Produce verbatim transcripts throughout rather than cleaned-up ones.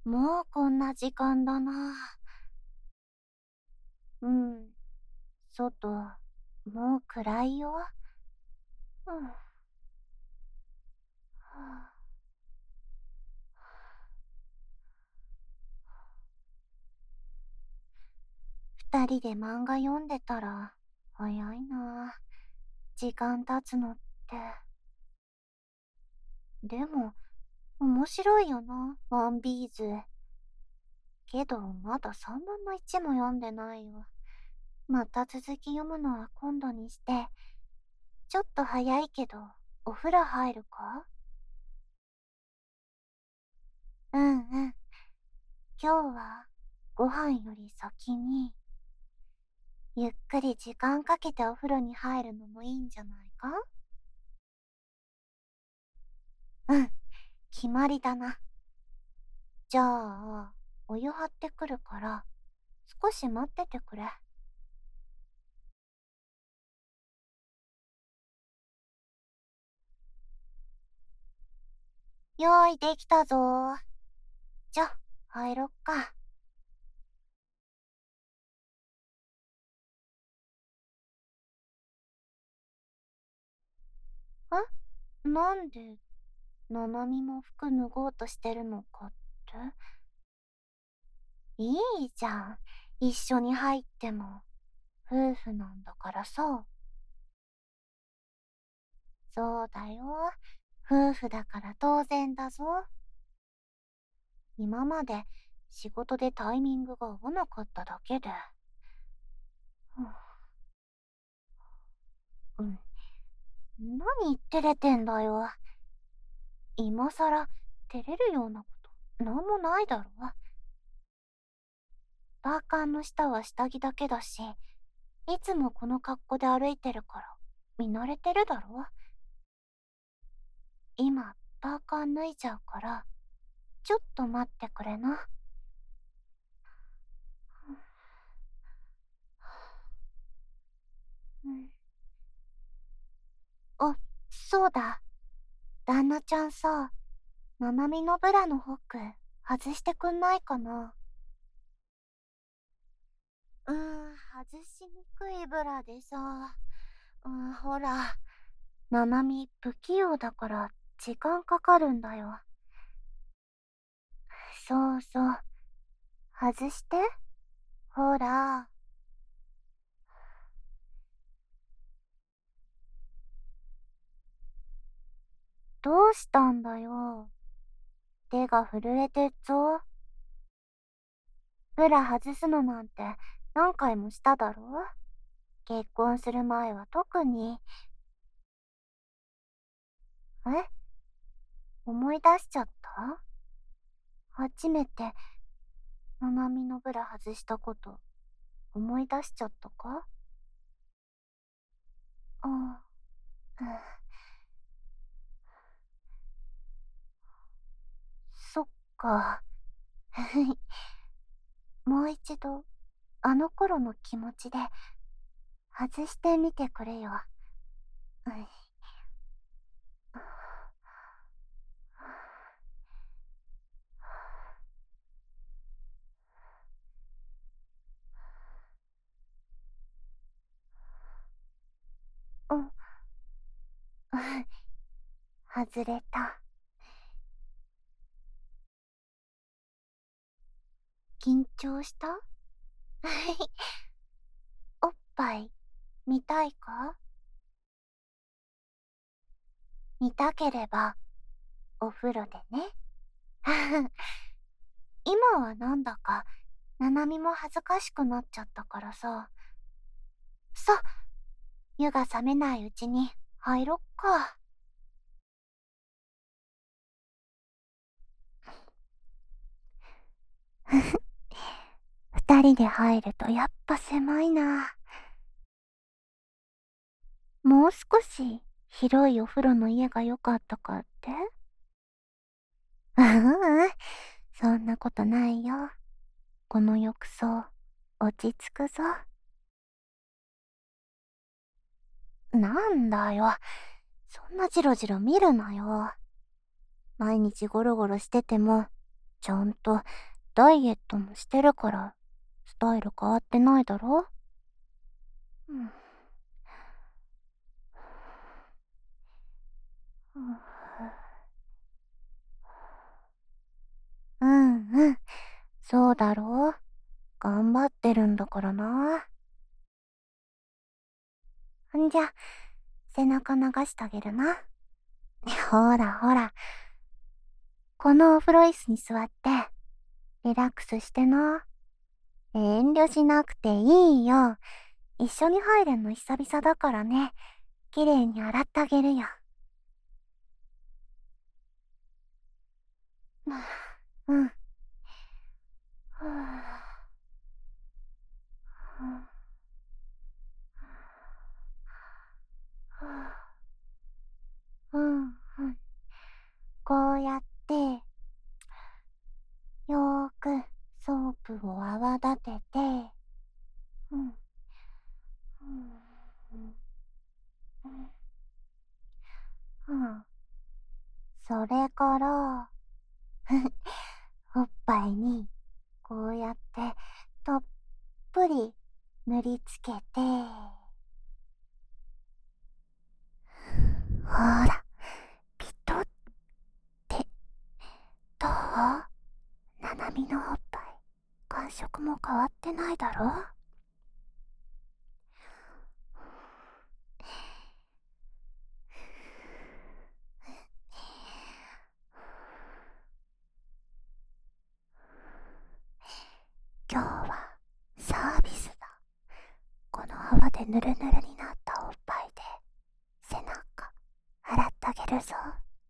もうこんな時間だな。うん、外、もう暗いよ。うん、はあ、二人で漫画読んでたら、早いな。時間経つのって。でも、面白いよな、ワンビーズ。けど、まださんぶんのいちも読んでないよ。また続き読むのは今度にして、ちょっと早いけど、お風呂入るか？うんうん。今日は、ご飯より先に、ゆっくり時間かけてお風呂に入るのもいいんじゃないか？うん、決まりだな。じゃあ、お湯張ってくるから、少し待っててくれ。用意できたぞー。じゃ、入ろっか。え、なんで、ななみも服脱ごうとしてるのかって？いいじゃん。一緒に入っても。夫婦なんだからさ。そうだよ。夫婦だから当然だぞ。今まで仕事でタイミングが合わなかっただけで。うん。何照れてんだよ。今さら照れるようなことなんもないだろ。パーカーの下は下着だけだし、いつもこの格好で歩いてるから見慣れてるだろ。今パーカー脱いじゃうから、ちょっと待ってくれな。うん。あ、そうだ。旦那ちゃんさ、ななみのブラのホック外してくんないかな？うーん、外しにくいブラでさ、うん、ほら、ななみ不器用だから時間かかるんだよ。そうそう。外して。ほら。どうしたんだよ。手が震えてっぞ。ブラ外すのなんて何回もしただろ？結婚する前は特に。え、思い出しちゃった？初めてななみのブラ外したこと思い出しちゃったか？ああ、うん、そっか。もう一度、あの頃の気持ちで、外してみてくれよ。うん、うん、外れた。緊張した？おっぱい、見たいか？見たければ、お風呂でね。今はなんだか、ななみも恥ずかしくなっちゃったからさ。さ、湯が冷めないうちに入ろっか。二人で入るとやっぱ狭いな。もう少し広いお風呂の家が良かったかって？ううん、そんなことないよ。この浴槽、落ち着くぞ。なんだよ。そんなジロジロ見るなよ。毎日ゴロゴロしてても、 ちゃんとダイエットもしてるから、スタイル変わってないだろ。うん。うんうん。そうだろう。頑張ってるんだからな。んじゃ、背中流してあげるな。ほらほら。このお風呂椅子に座って、リラックスしてな。遠慮しなくていいよ。一緒に入るの久々だからね。綺麗に洗ってあげるよ。うん。うん、うん。こうやって、よーくソープを泡立てて、うん。うん。うん。うん。それから、おっぱいに、こうやって、たっぷり塗りつけて、ほら、ピトって、どう？ななみのおっぱい、感触も変わってないだろ？今日はサービスだ。この泡でぬるぬるになったおっぱいで背中洗ってあげるぞ。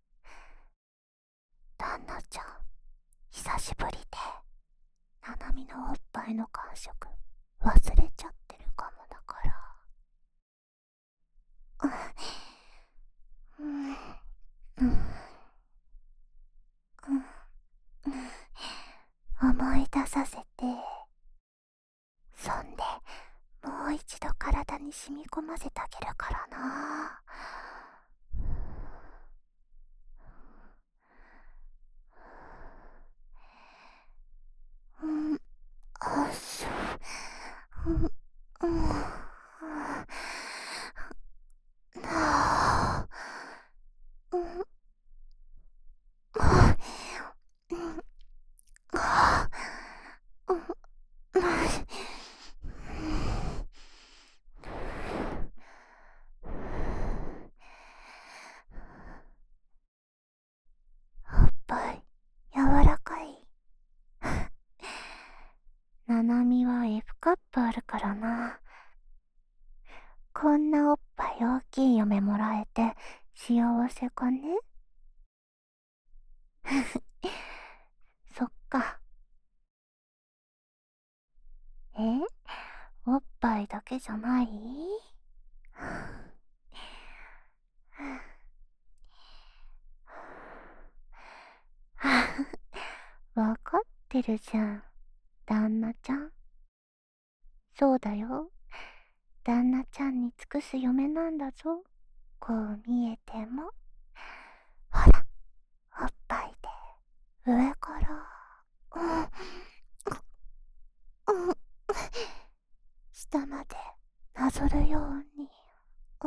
旦那ちゃん、久しぶりでななみのおっぱいの感触忘れちゃってるかもだから。うん、うん、うん、うん、思い出させて、そんでもう一度体に染み込ませてあげるからな。うん、あしょ、うん、うん、なあ、うん、うん、あ、うん、うん、おっぱい柔らかい。ななみは エフ カップあるからな。こんなおっぱい大きい嫁もらえて幸せかね？そっか。え？おっぱいだけじゃない？わかってるじゃん、旦那ちゃん。そうだよ。旦那ちゃんに尽くす嫁なんだぞ。こう見えても。ほら、おっぱいで上から、うん、うん、下までなぞるように。うん、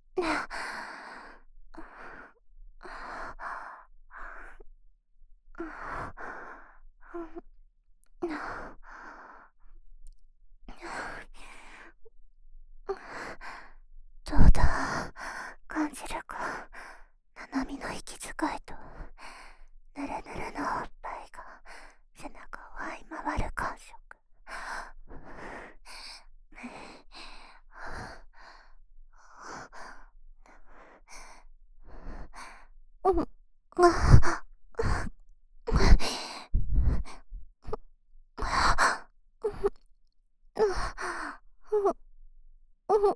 どうだ、感じるか？ななみの息遣いとぬるぬるのおっぱいが背中を這い回る感触。うん、あ、うん、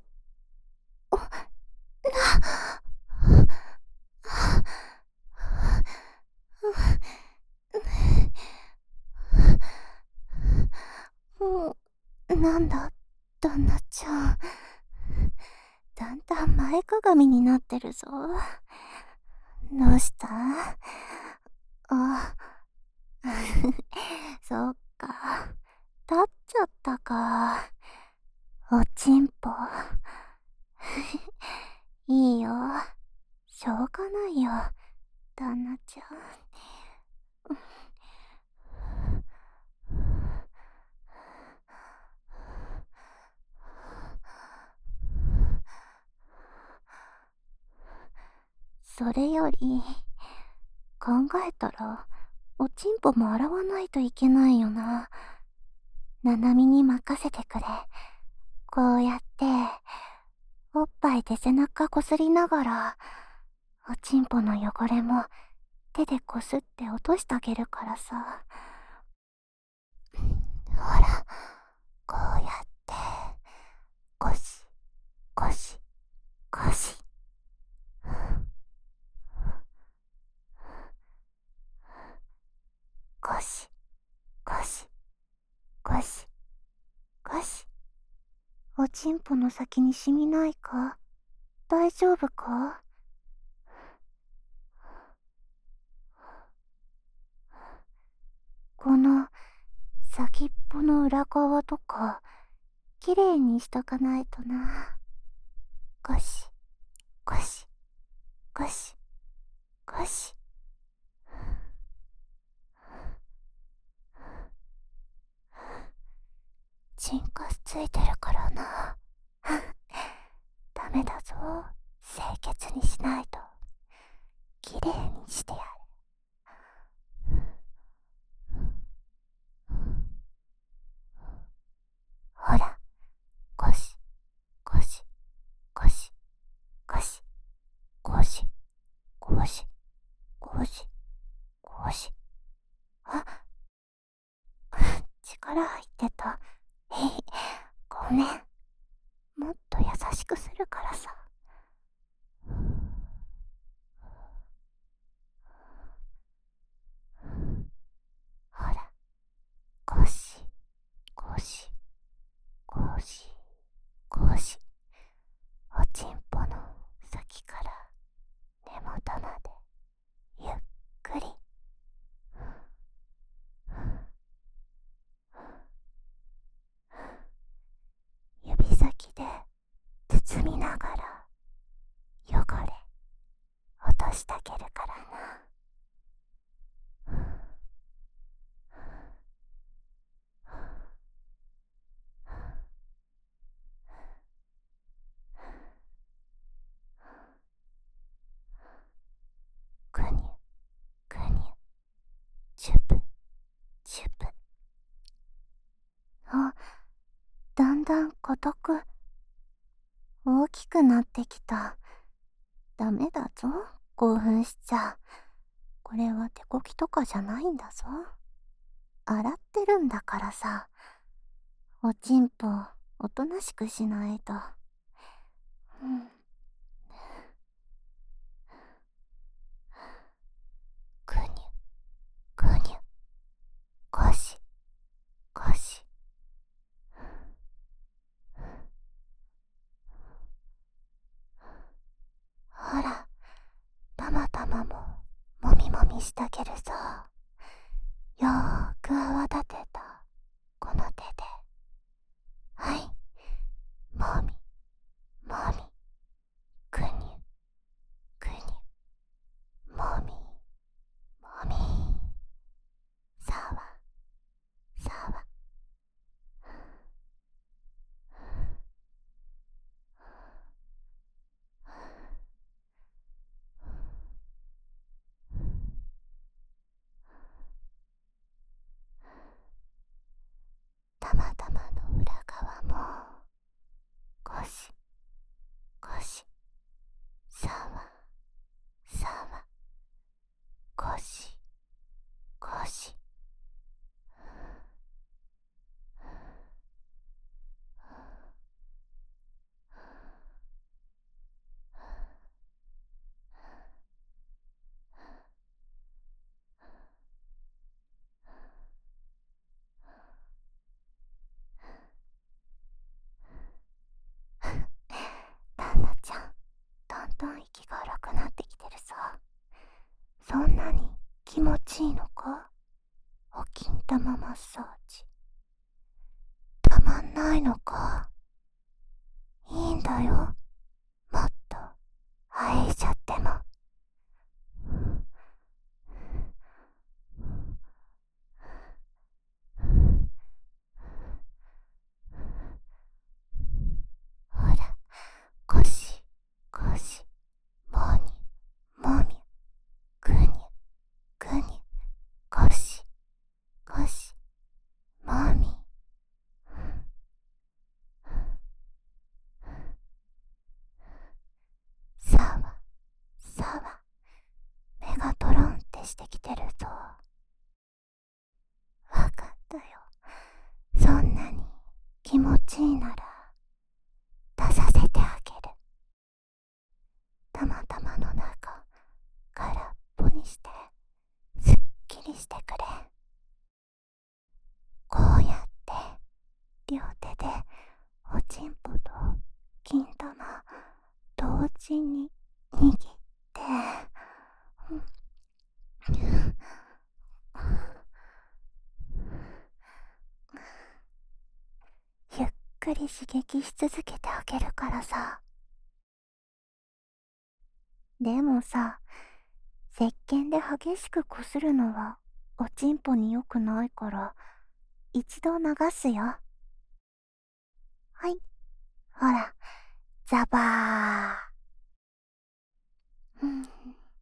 うん、なんだ、旦那ちゃん。だんだん前かがみになってるぞ。どうした？あ、 そっか。立っちゃったか。おちんぽ。いいよ。しょうがないよ、旦那ちゃん。それより、考えたら、おちんぽも洗わないといけないよな。ななみに任せてくれ。こうやって、おっぱいで背中こすりながら、おちんぽの汚れも手でこすって落としてあげるからさ。ほら、こうやって、ゴシ、ゴシ、ゴシ。ゴシ、ゴシ、ゴシ、ゴシ。おちんぽの先に染みないか？大丈夫か？この先っぽの裏側とか、きれいにしとかないとな。ゴシ、ゴシ、ゴシ、ゴシ。チンカスついてるからな。ダメだぞ。清潔にしないと。きれいにしてやる。ほら、ゴシ、ゴシ、ゴシ、ゴシ、ゴシ、ゴシ、ゴシ、ゴシ。あ、力入ってた。ごめん。もっと優しくするからさ。ほら、ゴシ、ゴシ、ゴシ、ゴシ。おちんぽの先から根元までゆっくり。指先で包みながら汚れ落としてあげるからな。ぐにゅぐにゅ、チュプチュプ。あ、だんだん硬く大きくなってきた。ダメだぞ、興奮しちゃ。これは手こきとかじゃないんだぞ。洗ってるんだからさ。おちんぽおとなしくしないと。うん。ぐにゅぐにゅ、ゴシゴシ。ほら、たまたまももみもみしてあげるぞ。よーく泡立てたこの手で。はい、もみもみ、ぐにゅぐにゅ、もみもみ、さわさわ。たまたまの裏側もゴシゴシ、さわさわ、ゴシゴシ。旦那ちゃん、だんだん息が荒くなってきてるさ。そんなに気持ちいいのか？ お金玉マッサージ。たまんないのか。いいんだよ、もっと愛しちゃっても。ほら、ゴシゴシ、もにもみ、ぐにぐに、ゴシゴシ、もみ。さわさわ、目がトロンってしてきてるぞ。わかったよ。そんなに気持ちいいなら出させてあげる。たまたまの中空っぽにしてすっきりしてくれ。こうやって両手でおちんぽと金玉同時に握って、うん、ゆっくり刺激し続けてあげるからさ。でもさ、石鹸で激しくこするのはおちんぽに良くないから一度流すよ。はい、ほら、ザバー。うん、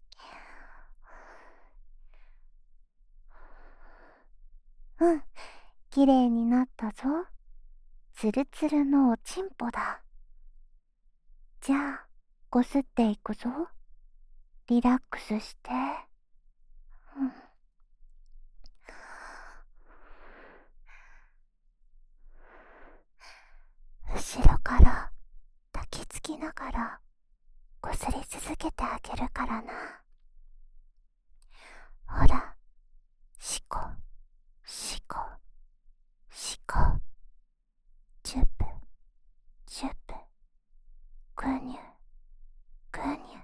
うん、きれいになったぞ。ツルツルのおちんぽだ。じゃあこすっていくぞ。リラックスして。うん、後ろから抱きつきながらこすり続けてあげるからな。ほら、シコシコシコ、チュップチュップ、グニュグニュ。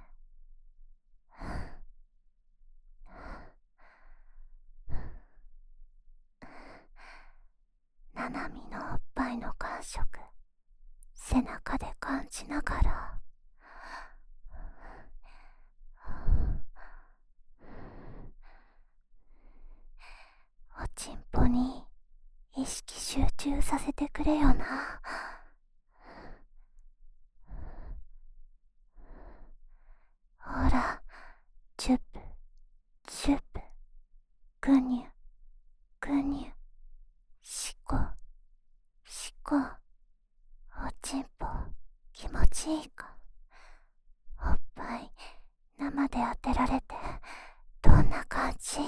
ななみのおっぱいの感触背中で感じながら、おちんぽに意識集中させてくれよな。ほら、チュップチュップ、グニュグニュ、シコシコ。おちんぽ気持ちいいか。おっぱい生で当てられてどんな感じ？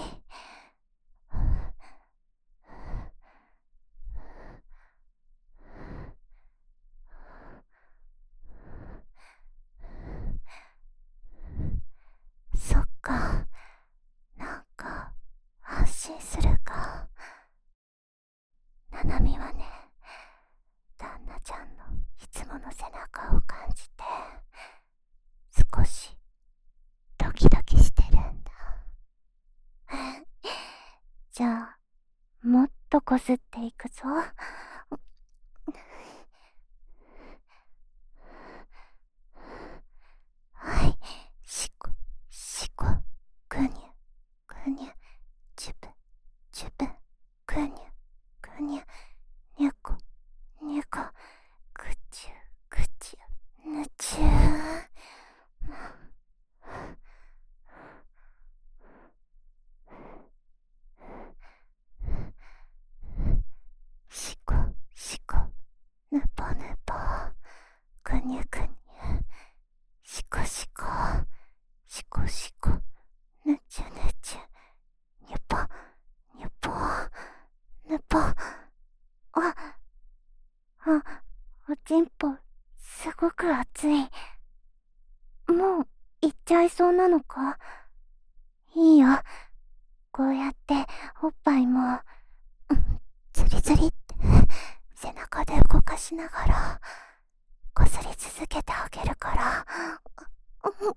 そっか、なんか安心するか。ななみはね、旦那ちゃんのいつもの背中を感じて少しドキドキしてるんだ。じゃあもっとこすっていくぞ。はい、シコシコ、グニュグニュ、チュプチュプ、グニュグニュ、ニュコニュコ、グチュグチュ、ヌチュー。シコシコ、ヌポヌポ、グニュグニュ、シコシコシコシコ、ヌチュヌチュ、ニュポニュポヌポ。ああ、おちんぽすごく熱い。もう行っちゃいそうなのか。いいよ、こうやっておっぱいも、うん、ズリズリって背中で動かしながらこすり続けてあげるから。うん、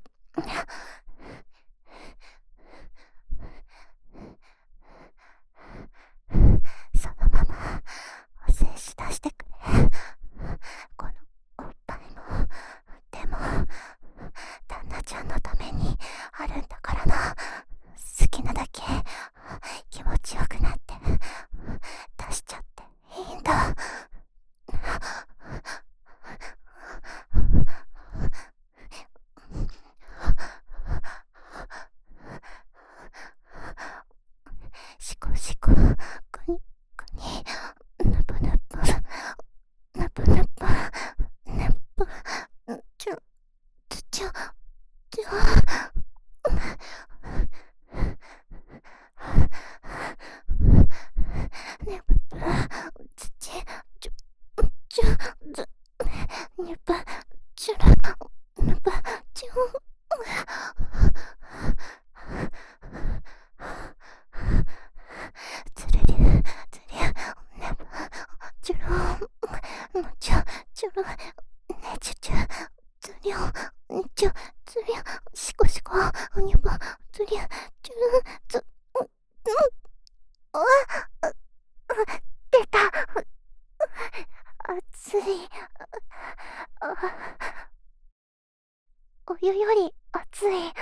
湯より熱い。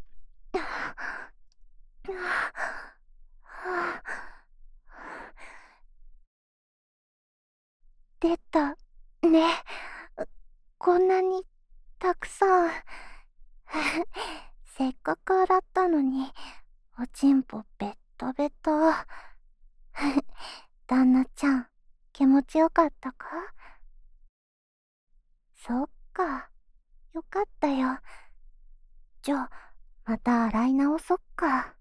出たね。こんなにたくさん。せっかく洗ったのに、おちんぽベッタベタ。旦那ちゃん、気持ちよかったか？そっか、よかったよ。じゃあ、また洗い直そっか。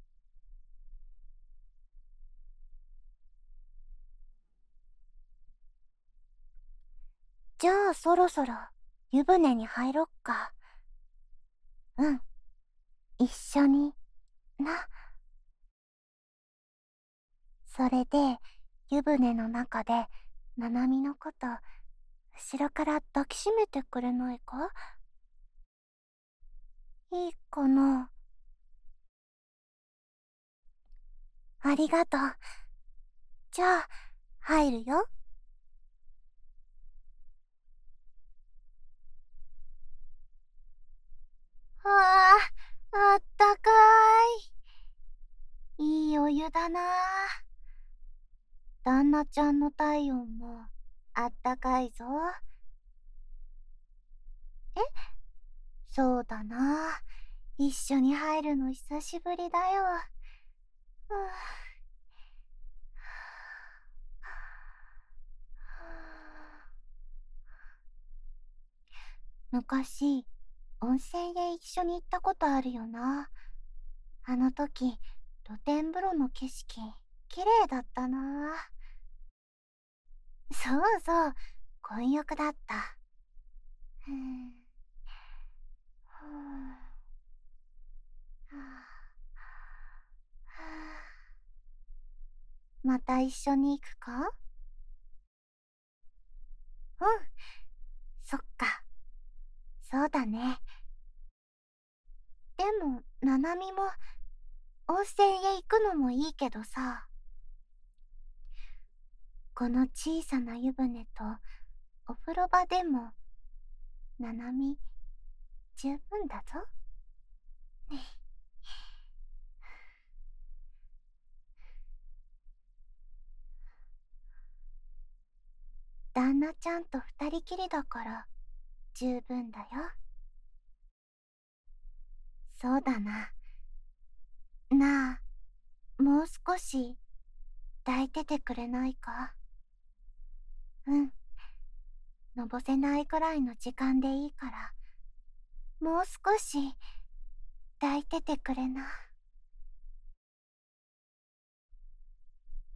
じゃあそろそろ湯船に入ろっか。うん、一緒にな。それで湯船の中でななみのこと後ろから抱きしめてくれないか？いいかな？ありがとう。じゃあ入るよ。ああ、あったかい。いいお湯だな。旦那ちゃんの体温もあったかいぞ。え、そうだな。一緒に入るの久しぶりだよ。はあ、昔、温泉へ一緒に行ったことあるよな。あの時、露天風呂の景色、綺麗だったな。そうそう、混浴だった。ふん、ふん、はあ、はあ、また一緒に行くか？うん、そっか、そうだね。でも、ななみも、温泉へ行くのもいいけどさ、この小さな湯船と、お風呂場でも、ななみ、十分だぞ。旦那ちゃんと二人きりだから、十分だよ。そうだな。なあ、もう少し、抱いててくれないか？うん。のぼせないくらいの時間でいいから、もう少し、抱いててくれな。